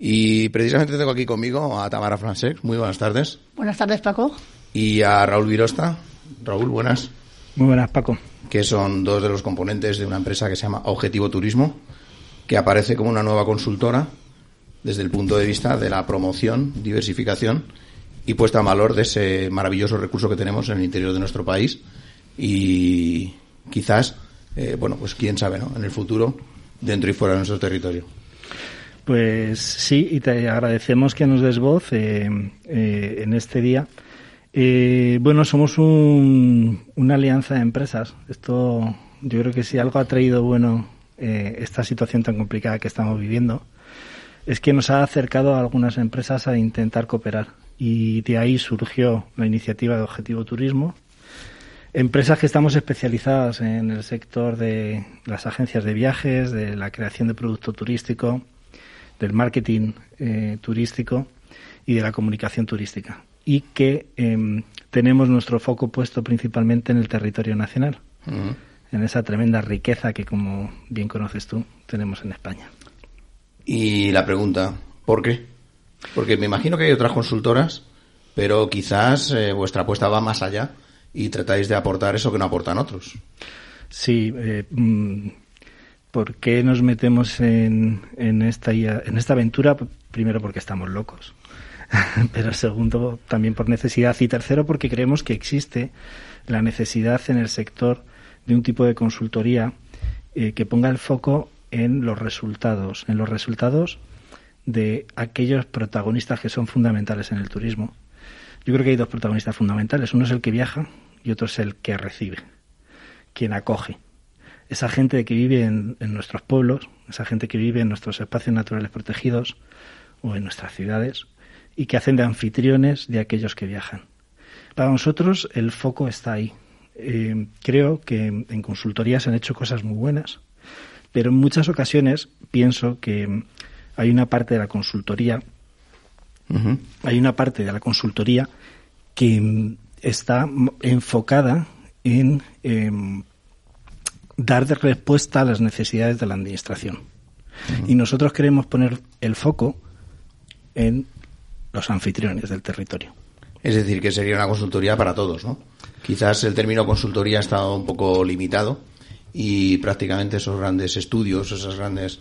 Y precisamente tengo aquí conmigo a Tamara Francesc. Muy buenas tardes. Buenas tardes, Paco. Y a Raúl Virosta. Raúl, buenas. Muy buenas, Paco. Que son dos de los componentes de una empresa que se llama Objetivo Turismo, que aparece como una nueva consultora desde el punto de vista de la promoción, diversificación y puesta en valor de ese maravilloso recurso que tenemos en el interior de nuestro país y quizás, pues quién sabe, ¿no?, en el futuro, dentro y fuera de nuestro territorio. Pues sí, y te agradecemos que nos des voz en este día. Somos una alianza de empresas. Esto, yo creo que si algo ha traído bueno esta situación tan complicada que estamos viviendo, es que nos ha acercado a algunas empresas a intentar cooperar. Y de ahí surgió la iniciativa de Objetivo Turismo. Empresas que estamos especializadas en el sector de las agencias de viajes, de la creación de producto turístico, del marketing turístico y de la comunicación turística. Y que tenemos nuestro foco puesto principalmente en el territorio nacional, en esa tremenda riqueza que, como bien conoces tú, tenemos en España. Y la pregunta, ¿por qué? Porque me imagino que hay otras consultoras, pero quizás vuestra apuesta va más allá y tratáis de aportar eso que no aportan otros. Sí, ¿por qué nos metemos en esta aventura? Primero, porque estamos locos. Pero segundo, también por necesidad. Y tercero, porque creemos que existe la necesidad en el sector de un tipo de consultoría que ponga el foco en los resultados de aquellos protagonistas que son fundamentales en el turismo. Yo creo que hay dos protagonistas fundamentales. Uno es el que viaja y otro es el que recibe, quien acoge. Esa gente que vive en nuestros pueblos, esa gente que vive en nuestros espacios naturales protegidos o en nuestras ciudades y que hacen de anfitriones de aquellos que viajan. Para nosotros el foco está ahí. Creo que en consultoría se han hecho cosas muy buenas, pero en muchas ocasiones pienso que hay una parte de la consultoría, que está enfocada en dar respuesta a las necesidades de la administración. Y nosotros queremos poner el foco en los anfitriones del territorio. Es decir, que sería una consultoría para todos, ¿no? Quizás el término consultoría ha estado un poco limitado y prácticamente esos grandes estudios, esas grandes,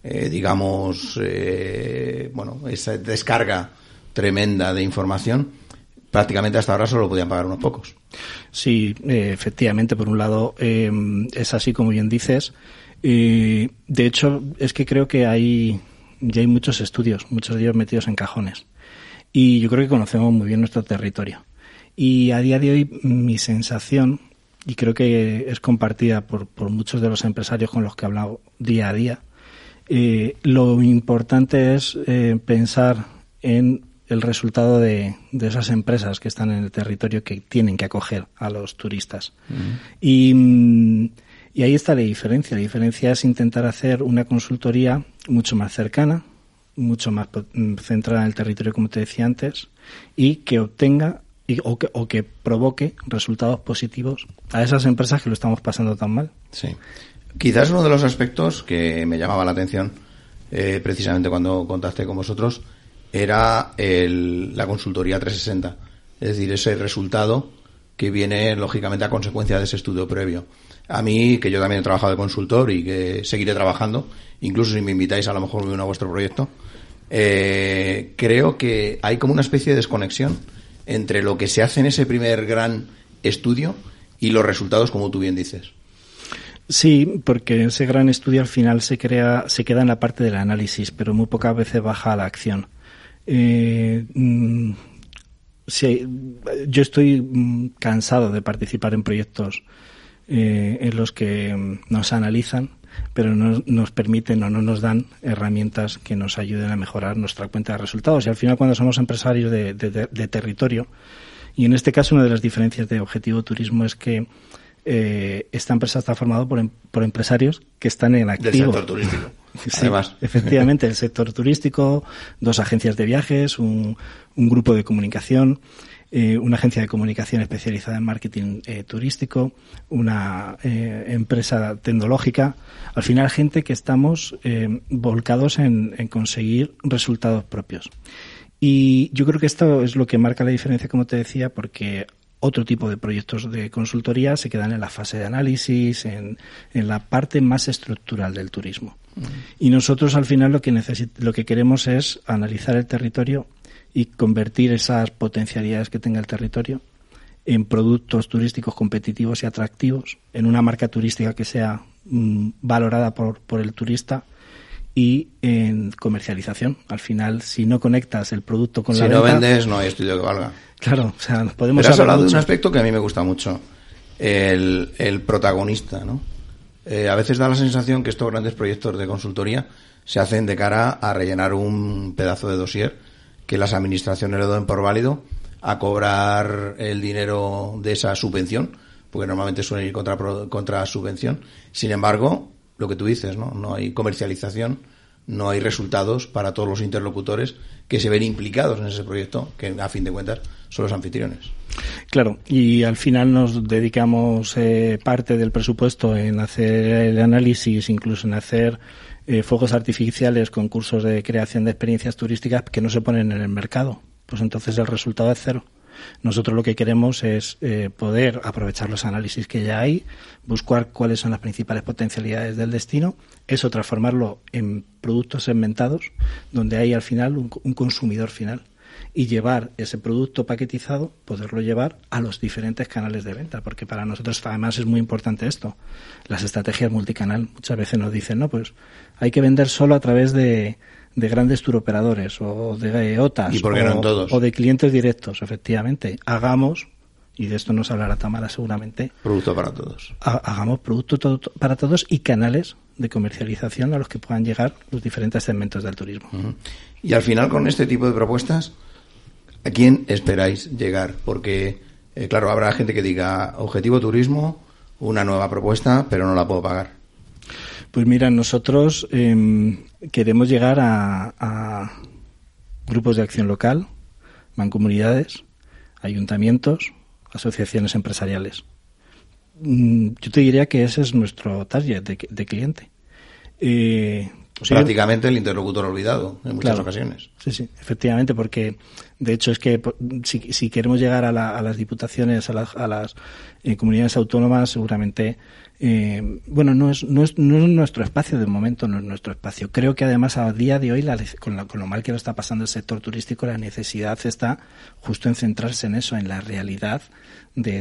esa descarga tremenda de información, prácticamente hasta ahora solo podían pagar unos pocos. Sí, efectivamente, por un lado es así como bien dices. De hecho, es que creo que ya hay muchos estudios, muchos de ellos metidos en cajones. Y yo creo que conocemos muy bien nuestro territorio. Y a día de hoy mi sensación, y creo que es compartida por muchos de los empresarios con los que he hablado día a día, lo importante es pensar en el resultado de esas empresas que están en el territorio que tienen que acoger a los turistas. Y ahí está la diferencia. La diferencia es intentar hacer una consultoría mucho más cercana, mucho más centrada en el territorio, como te decía antes, y que obtenga o que provoque resultados positivos a esas empresas que lo estamos pasando tan mal. Sí. Quizás uno de los aspectos que me llamaba la atención precisamente cuando contacté con vosotros era la consultoría 360, es decir, ese resultado que viene lógicamente a consecuencia de ese estudio previo. A mí, que yo también he trabajado de consultor y que seguiré trabajando, incluso si me invitáis a lo mejor me uno a vuestro proyecto, creo que hay como una especie de desconexión entre lo que se hace en ese primer gran estudio y los resultados, como tú bien dices. Sí, porque ese gran estudio al final se queda en la parte del análisis, pero muy pocas veces baja a la acción. Sí, yo estoy cansado de participar en proyectos en los que nos analizan, pero no nos permiten o no nos dan herramientas que nos ayuden a mejorar nuestra cuenta de resultados. Y al final, cuando somos empresarios de territorio, y en este caso una de las diferencias de Objetivo Turismo es que esta empresa está formada por empresarios que están en activo. Del sector turístico. Sí, además. Efectivamente, el sector turístico, 2 agencias de viajes, un grupo de comunicación. una agencia de comunicación especializada en marketing turístico, una empresa tecnológica. Al final, gente que estamos volcados en conseguir resultados propios. Y yo creo que esto es lo que marca la diferencia, como te decía, porque otro tipo de proyectos de consultoría se quedan en la fase de análisis, en la parte más estructural del turismo. Y nosotros, al final, lo que queremos es analizar el territorio y convertir esas potencialidades que tenga el territorio en productos turísticos competitivos y atractivos, en una marca turística que sea valorada por el turista, y en comercialización. Al final, si no conectas el producto con la venta... Si no vendes, no hay estudio que valga. Claro, o sea, podemos... Pero has hablado de un aspecto que a mí me gusta mucho, el protagonista, ¿no? A veces da la sensación que estos grandes proyectos de consultoría se hacen de cara a rellenar un pedazo de dossier que las administraciones le dan por válido, a cobrar el dinero de esa subvención, porque normalmente suelen ir contra subvención. Sin embargo, lo que tú dices, ¿no? No hay comercialización, no hay resultados para todos los interlocutores que se ven implicados en ese proyecto, que a fin de cuentas son los anfitriones. Claro, y al final nos dedicamos parte del presupuesto en hacer el análisis, incluso en hacer fuegos artificiales, concursos de creación de experiencias turísticas que no se ponen en el mercado. Pues entonces el resultado es cero. Nosotros lo que queremos es poder aprovechar los análisis que ya hay, buscar cuáles son las principales potencialidades del destino, eso transformarlo en productos segmentados, donde hay al final un consumidor final, y llevar ese producto paquetizado, poderlo llevar a los diferentes canales de venta, porque para nosotros además es muy importante esto. Las estrategias multicanal muchas veces nos dicen, no, pues hay que vender solo a través de grandes turoperadores o de OTAs. ¿Y por qué no en todos? O de clientes directos, efectivamente. Hagamos, y de esto nos hablará Tamara seguramente, producto para todos. Hagamos producto para todos y canales de comercialización a los que puedan llegar los diferentes segmentos del turismo. Uh-huh. Y al final, con este tipo de propuestas, ¿a quién esperáis llegar? Porque, claro, habrá gente que diga, objetivo turismo, una nueva propuesta, pero no la puedo pagar. Pues mira, nosotros queremos llegar a grupos de acción local, mancomunidades, ayuntamientos, asociaciones empresariales. Yo te diría que ese es nuestro target de cliente. Prácticamente el interlocutor olvidado en muchas ocasiones. Sí, efectivamente, porque de hecho es que si queremos llegar a las diputaciones, a las comunidades autónomas, seguramente no es nuestro espacio de momento, no es nuestro espacio. Creo que además a día de hoy, con lo mal que lo está pasando el sector turístico, la necesidad está justo en centrarse en eso, en la realidad de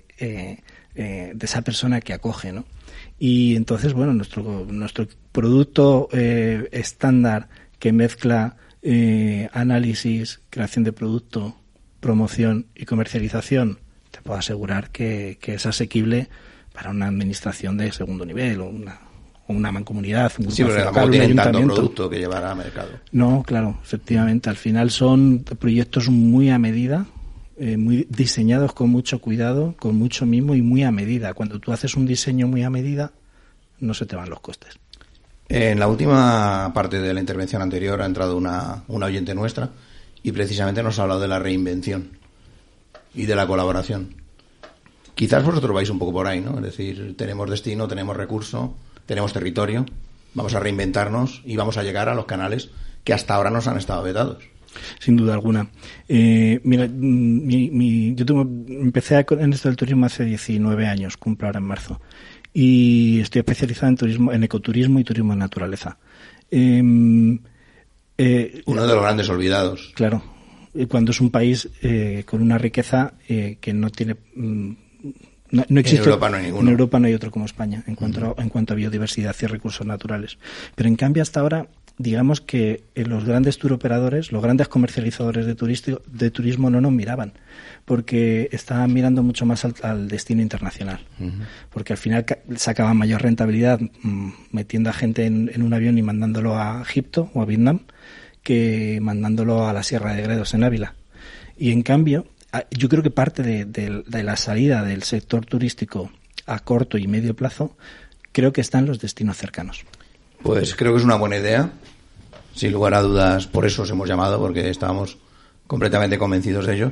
esa persona que acoge, ¿no? Y entonces, bueno, nuestro producto estándar que mezcla análisis, creación de producto, promoción y comercialización, te puedo asegurar que es asequible para una administración de segundo nivel o una mancomunidad, un grupo local, un ayuntamiento. Tanto producto que llevar al mercado. No, claro, efectivamente. Al final son proyectos muy a medida, muy diseñados con mucho cuidado, con mucho mimo y muy a medida. Cuando tú haces un diseño muy a medida, no se te van los costes. En la última parte de la intervención anterior ha entrado una oyente nuestra y precisamente nos ha hablado de la reinvención y de la colaboración. Quizás vosotros vais un poco por ahí, ¿no? Es decir, tenemos destino, tenemos recurso, tenemos territorio, vamos a reinventarnos y vamos a llegar a los canales que hasta ahora nos han estado vetados. Sin duda alguna. Mira, yo empecé en esto del turismo hace 19 años, cumplo ahora en marzo, y estoy especializado en ecoturismo y turismo de naturaleza. Uno de los grandes olvidados. Claro, cuando es un país con una riqueza que no tiene... No existe, en Europa no hay ninguno. En Europa no hay otro como España en cuanto a biodiversidad y recursos naturales. Pero en cambio hasta ahora, digamos que los grandes turoperadores, los grandes comercializadores de turismo no nos miraban, porque estaban mirando mucho más al destino internacional. Uh-huh. Porque al final sacaban mayor rentabilidad metiendo a gente en un avión y mandándolo a Egipto o a Vietnam que mandándolo a la Sierra de Gredos en Ávila. Y en cambio, yo creo que parte de la salida del sector turístico a corto y medio plazo, creo que está en los destinos cercanos. Pues creo que es una buena idea. Sin lugar a dudas, por eso os hemos llamado, porque estábamos completamente convencidos de ello.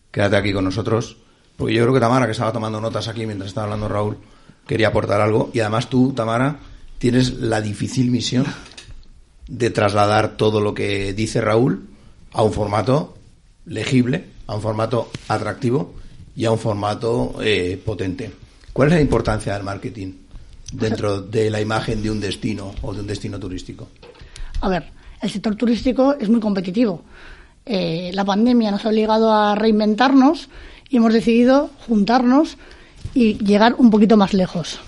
quédate aquí con nosotros, porque yo creo que Tamara, que estaba tomando notas aquí mientras estaba hablando Raúl, quería aportar algo, y además tú, Tamara, tienes la difícil misión de trasladar todo lo que dice Raúl a un formato legible, a un formato atractivo y a un formato potente. ¿Cuál es la importancia del marketing dentro de la imagen de un destino o de un destino turístico? A ver, el sector turístico es muy competitivo. La pandemia nos ha obligado a reinventarnos y hemos decidido juntarnos y llegar un poquito más lejos.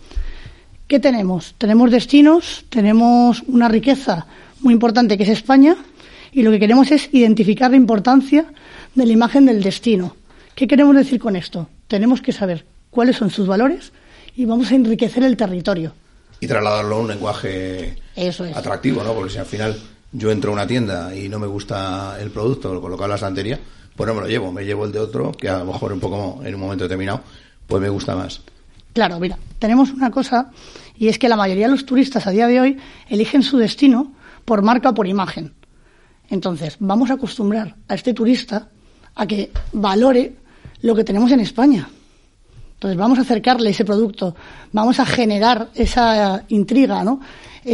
¿Qué tenemos? Tenemos destinos, tenemos una riqueza muy importante que es España, y lo que queremos es identificar la importancia de la imagen del destino. ¿Qué queremos decir con esto? Tenemos que saber cuáles son sus valores y vamos a enriquecer el territorio. Y trasladarlo a un lenguaje atractivo, ¿no? Porque si al final yo entro a una tienda y no me gusta el producto, lo coloco en la estantería, pues no me lo llevo, me llevo el de otro, que a lo mejor un poco en un momento determinado, pues me gusta más. Claro, mira, tenemos una cosa, y es que la mayoría de los turistas a día de hoy eligen su destino por marca o por imagen. Entonces, vamos a acostumbrar a este turista a que valore lo que tenemos en España. Entonces, vamos a acercarle ese producto, vamos a generar esa intriga, ¿no?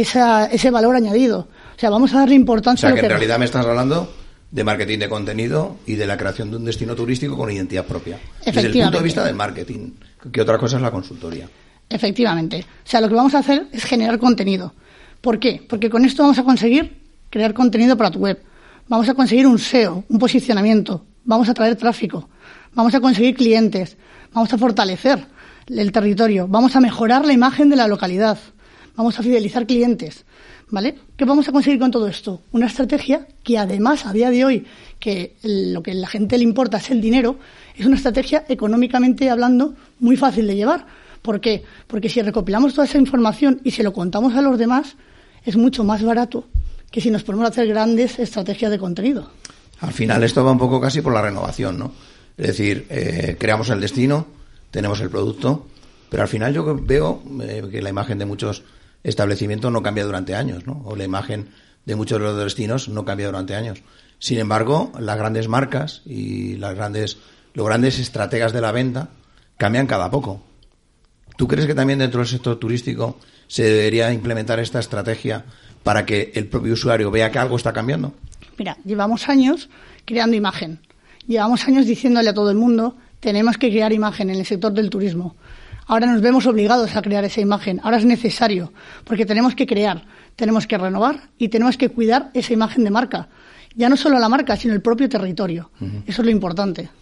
Ese valor añadido. O sea, vamos a darle importancia a lo que en realidad me estás hablando de marketing de contenido y de la creación de un destino turístico con identidad propia. Desde el punto de vista del marketing, que otra cosa es la consultoría. Efectivamente. O sea, lo que vamos a hacer es generar contenido. ¿Por qué? Porque con esto vamos a conseguir crear contenido para tu web. Vamos a conseguir un SEO, un posicionamiento. Vamos a traer tráfico. Vamos a conseguir clientes. Vamos a fortalecer el territorio. Vamos a mejorar la imagen de la localidad. Vamos a fidelizar clientes. ¿Vale? ¿Qué vamos a conseguir con todo esto? Una estrategia que además, a día de hoy, que lo que a la gente le importa es el dinero, es una estrategia económicamente hablando muy fácil de llevar. ¿Por qué? Porque si recopilamos toda esa información y se lo contamos a los demás, es mucho más barato que si nos ponemos a hacer grandes estrategias de contenido. Al final esto va un poco casi por la renovación, ¿no? Es decir, creamos el destino, tenemos el producto, pero al final yo veo que la imagen de muchos establecimientos no cambia durante años, ¿no? O la imagen de muchos de los destinos no cambia durante años. Sin embargo, las grandes marcas y los grandes estrategas de la venta cambian cada poco. ¿Tú crees que también dentro del sector turístico se debería implementar esta estrategia para que el propio usuario vea que algo está cambiando? Mira, llevamos años creando imagen. Llevamos años diciéndole a todo el mundo, tenemos que crear imagen en el sector del turismo. Ahora nos vemos obligados a crear esa imagen. Ahora es necesario, porque tenemos que crear, tenemos que renovar y tenemos que cuidar esa imagen de marca. Ya no solo la marca, sino el propio territorio. Uh-huh. Eso es lo importante.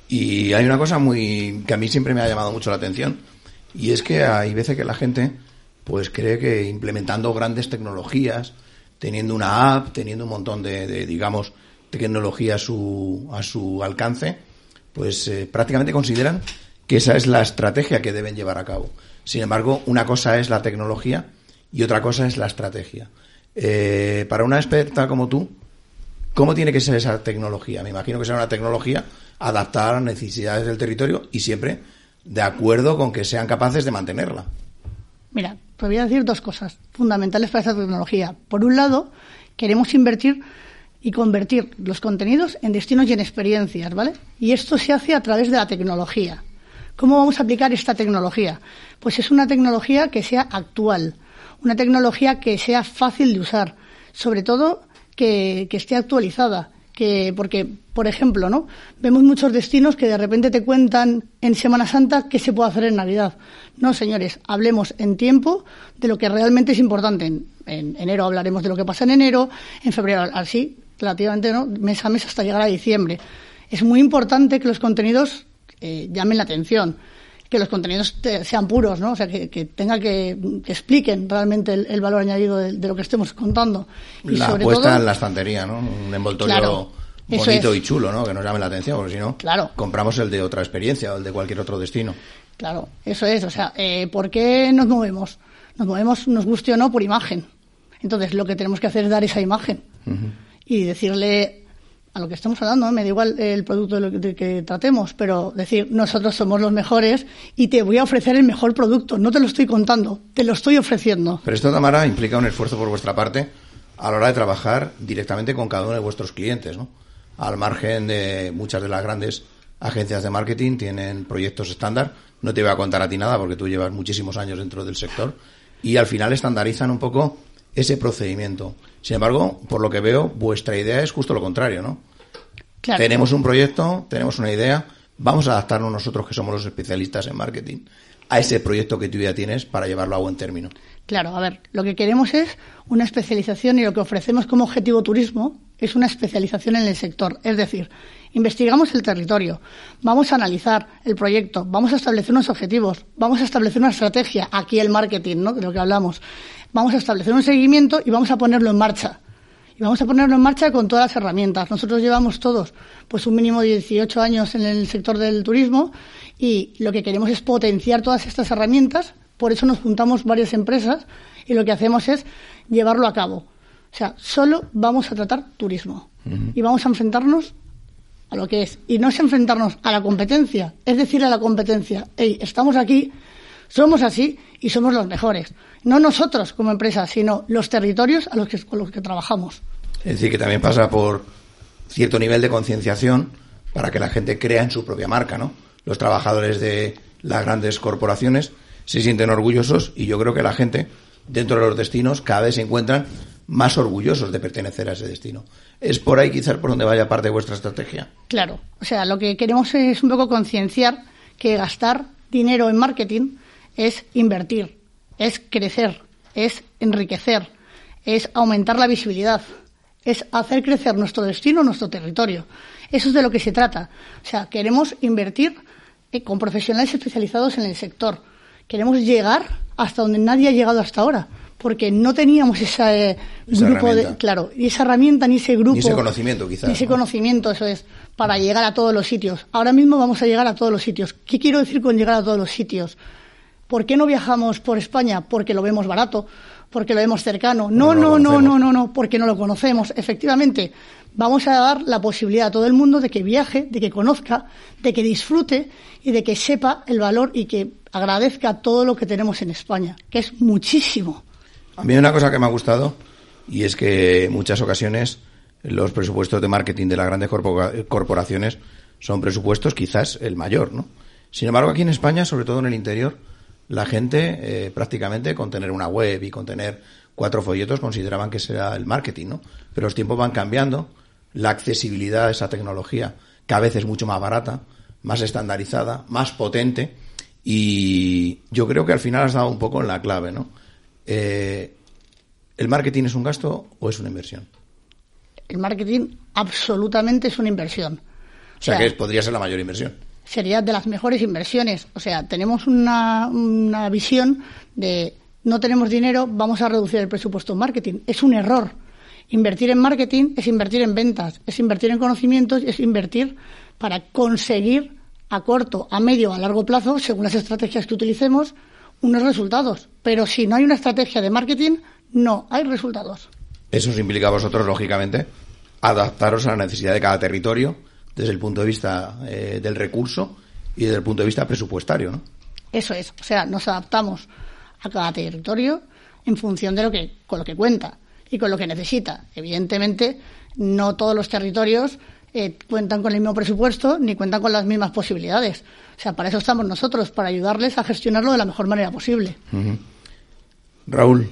Y hay una cosa que a mí siempre me ha llamado mucho la atención, y es que hay veces que la gente pues cree que implementando grandes tecnologías, teniendo una app, teniendo un montón de digamos, tecnología a su alcance, pues prácticamente consideran que esa es la estrategia que deben llevar a cabo. Sin embargo, una cosa es la tecnología y otra cosa es la estrategia. Para una experta como tú, ¿cómo tiene que ser esa tecnología? Me imagino que será una tecnología adaptada a las necesidades del territorio y siempre de acuerdo con que sean capaces de mantenerla. Mira, te voy a decir dos cosas fundamentales para esa tecnología. Por un lado, queremos invertir y convertir los contenidos en destinos y en experiencias, ¿vale? Y esto se hace a través de la tecnología. ¿Cómo vamos a aplicar esta tecnología? Pues es una tecnología que sea actual, una tecnología que sea fácil de usar, sobre todo que esté actualizada. Porque, por ejemplo, ¿no? Vemos muchos destinos que de repente te cuentan en Semana Santa qué se puede hacer en Navidad. No, señores, hablemos en tiempo de lo que realmente es importante. En enero hablaremos de lo que pasa en enero, en febrero así, relativamente, ¿no? Mes a mes hasta llegar a diciembre. Es muy importante que los contenidos llamen la atención, que los contenidos sean puros, ¿no? O sea, que expliquen realmente el valor añadido de lo que estemos contando. Y la sobre puesta todo, en la estantería, ¿no? Un envoltorio claro, bonito y chulo, ¿no? Que nos llame la atención, porque si no, claro, compramos el de otra experiencia o el de cualquier otro destino. Claro, eso es. O sea, ¿por qué nos movemos? Nos movemos, nos guste o no, por imagen. Entonces, lo que tenemos que hacer es dar esa imagen y decirle a lo que estamos hablando, ¿no? Me da igual el producto de que tratemos, pero decir, nosotros somos los mejores y te voy a ofrecer el mejor producto. No te lo estoy contando, te lo estoy ofreciendo. Pero esto, Tamara, implica un esfuerzo por vuestra parte a la hora de trabajar directamente con cada uno de vuestros clientes, ¿no? Al margen de muchas de las grandes agencias de marketing, tienen proyectos estándar. No te voy a contar a ti nada porque tú llevas muchísimos años dentro del sector y al final estandarizan un poco ese procedimiento. Sin embargo, por lo que veo, vuestra idea es justo lo contrario, ¿no? Claro. Tenemos un proyecto, tenemos una idea, vamos a adaptarnos nosotros, que somos los especialistas en marketing, a ese proyecto que tú ya tienes para llevarlo a buen término. Claro, a ver, lo que queremos es una especialización y lo que ofrecemos como objetivo turismo es una especialización en el sector. Es decir, investigamos el territorio, vamos a analizar el proyecto, vamos a establecer unos objetivos, vamos a establecer una estrategia, aquí el marketing, ¿no?, de lo que hablamos. Vamos a establecer un seguimiento y vamos a ponerlo en marcha. Y vamos a ponerlo en marcha con todas las herramientas. Nosotros llevamos todos pues un mínimo de 18 años en el sector del turismo y lo que queremos es potenciar todas estas herramientas. Por eso nos juntamos varias empresas y lo que hacemos es llevarlo a cabo. O sea, solo vamos a tratar turismo y vamos a enfrentarnos a lo que es. Y no es enfrentarnos a la competencia, es decir a la competencia, hey, estamos aquí, somos así y somos los mejores. No nosotros como empresa, sino los territorios con los que trabajamos. Es decir, que también pasa por cierto nivel de concienciación para que la gente crea en su propia marca, ¿no? Los trabajadores de las grandes corporaciones se sienten orgullosos y yo creo que la gente dentro de los destinos cada vez se encuentran más orgullosos de pertenecer a ese destino. ¿Es por ahí quizás por donde vaya parte de vuestra estrategia? Claro, o sea, lo que queremos es un poco concienciar que gastar dinero en marketing es invertir, es crecer, es enriquecer, es aumentar la visibilidad, es hacer crecer nuestro destino, nuestro territorio. Eso es de lo que se trata. O sea, queremos invertir con profesionales especializados en el sector. Queremos llegar hasta donde nadie ha llegado hasta ahora, porque no teníamos ese grupo y esa herramienta, ni ese grupo. Ni ese conocimiento, quizás. Ni ese conocimiento, eso es, para llegar a todos los sitios. Ahora mismo vamos a llegar a todos los sitios. ¿Qué quiero decir con llegar a todos los sitios? ¿Por qué no viajamos por España? Porque lo vemos barato, porque lo vemos cercano. No, porque no lo conocemos. Efectivamente, vamos a dar la posibilidad a todo el mundo de que viaje, de que conozca, de que disfrute y de que sepa el valor y que agradezca todo lo que tenemos en España, que es muchísimo. A mí hay una cosa que me ha gustado y es que en muchas ocasiones los presupuestos de marketing de las grandes corporaciones son presupuestos quizás el mayor, ¿no? Sin embargo, aquí en España, sobre todo en el interior, la gente prácticamente con tener una web y con tener 4 folletos consideraban que será el marketing, ¿no? Pero los tiempos van cambiando, la accesibilidad a esa tecnología cada vez es mucho más barata, más estandarizada, más potente y yo creo que al final has dado un poco en la clave, ¿no? ¿El marketing es un gasto o es una inversión? El marketing absolutamente es una inversión. O sea que podría ser la mayor inversión. Sería de las mejores inversiones. O sea, tenemos una visión de no tenemos dinero, vamos a reducir el presupuesto en marketing. Es un error. Invertir en marketing es invertir en ventas, es invertir en conocimientos, es invertir para conseguir a corto, a medio, a largo plazo, según las estrategias que utilicemos, unos resultados. Pero si no hay una estrategia de marketing, no hay resultados. Eso os implica a vosotros, lógicamente, adaptaros a la necesidad de cada territorio desde el punto de vista del recurso y desde el punto de vista presupuestario, ¿no? Eso es. O sea, nos adaptamos a cada territorio en función de con lo que cuenta y con lo que necesita. Evidentemente, no todos los territorios cuentan con el mismo presupuesto ni cuentan con las mismas posibilidades. O sea, para eso estamos nosotros, para ayudarles a gestionarlo de la mejor manera posible. Uh-huh. Raúl,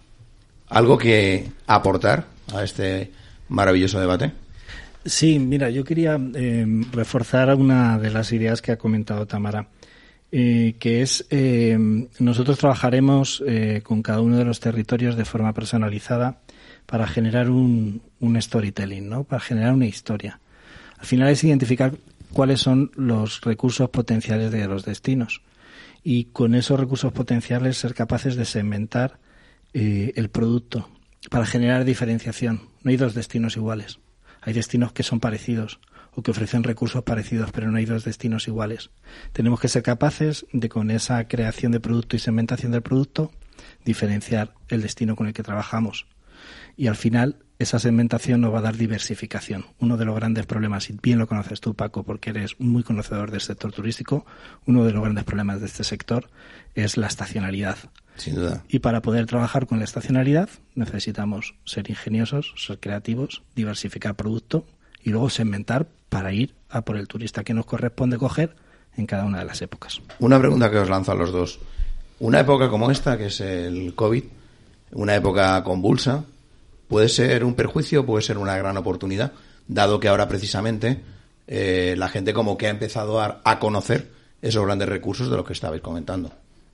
¿algo que aportar a este maravilloso debate? Sí, mira, yo quería reforzar una de las ideas que ha comentado Tamara, que es nosotros trabajaremos con cada uno de los territorios de forma personalizada para generar un storytelling, ¿no? Para generar una historia. Al final es identificar cuáles son los recursos potenciales de los destinos y con esos recursos potenciales ser capaces de segmentar el producto para generar diferenciación. No hay 2 destinos iguales. Hay destinos que son parecidos o que ofrecen recursos parecidos, pero no hay 2 destinos iguales. Tenemos que ser capaces de, con esa creación de producto y segmentación del producto, diferenciar el destino con el que trabajamos. Y al final, esa segmentación nos va a dar diversificación. Uno de los grandes problemas, y bien lo conoces tú, Paco, porque eres muy conocedor del sector turístico, uno de los grandes problemas de este sector es la estacionalidad. Sin duda. Y para poder trabajar con la estacionalidad necesitamos ser ingeniosos, ser creativos, diversificar producto y luego segmentar para ir a por el turista que nos corresponde coger en cada una de las épocas. Una pregunta que os lanzo a los dos. Una época como esta, que es el COVID, una época convulsa, ¿puede ser un perjuicio o puede ser una gran oportunidad? Dado que ahora precisamente la gente como que ha empezado a conocer esos grandes recursos de los que estabais comentando.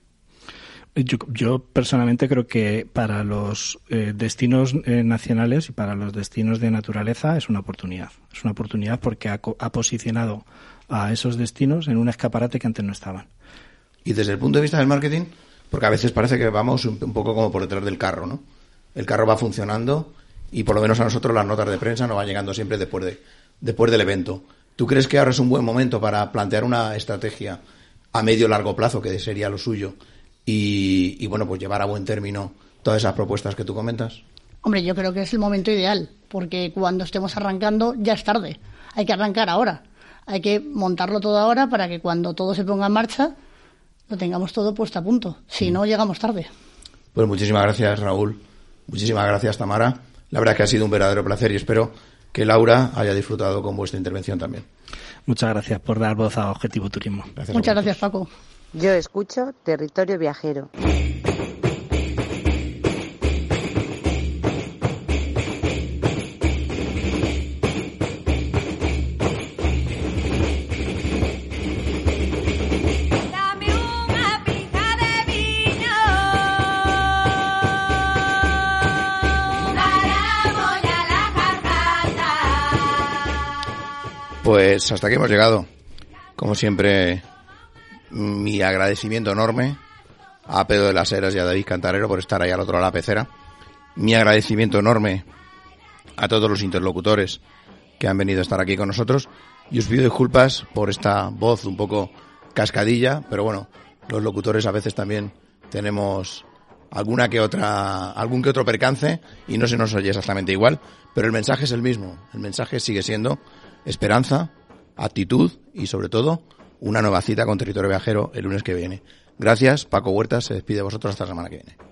Yo personalmente creo que para los destinos nacionales y para los destinos de naturaleza es una oportunidad. Es una oportunidad porque ha posicionado a esos destinos en un escaparate que antes no estaban. Y desde el punto de vista del marketing, porque a veces parece que vamos un poco como por detrás del carro, ¿no? El carro va funcionando y por lo menos a nosotros las notas de prensa nos van llegando siempre después del evento. ¿Tú crees que ahora es un buen momento para plantear una estrategia a medio largo plazo, que sería lo suyo, y bueno, pues llevar a buen término todas esas propuestas que tú comentas? Hombre, yo creo que es el momento ideal, porque cuando estemos arrancando ya es tarde. Hay que arrancar ahora. Hay que montarlo todo ahora para que cuando todo se ponga en marcha lo tengamos todo puesto a punto. Si no, llegamos tarde. Pues muchísimas gracias, Raúl. Muchísimas gracias, Tamara. La verdad es que ha sido un verdadero placer y espero que Laura haya disfrutado con vuestra intervención también. Muchas gracias por dar voz a Objetivo Turismo. Muchas gracias, Paco. Yo escucho Territorio Viajero. Pues hasta aquí hemos llegado. Como siempre, mi agradecimiento enorme a Pedro de las Heras y a David Cantarero por estar ahí al otro lado de la pecera. Mi agradecimiento enorme a todos los interlocutores que han venido a estar aquí con nosotros. Y os pido disculpas por esta voz un poco cascadilla, pero bueno, los locutores a veces también tenemos algún que otro percance y no se nos oye exactamente igual, pero el mensaje es el mismo. El mensaje sigue siendo esperanza, actitud y sobre todo una nueva cita con Territorio Viajero el lunes que viene. Gracias, Paco Huertas se despide de vosotros hasta la semana que viene.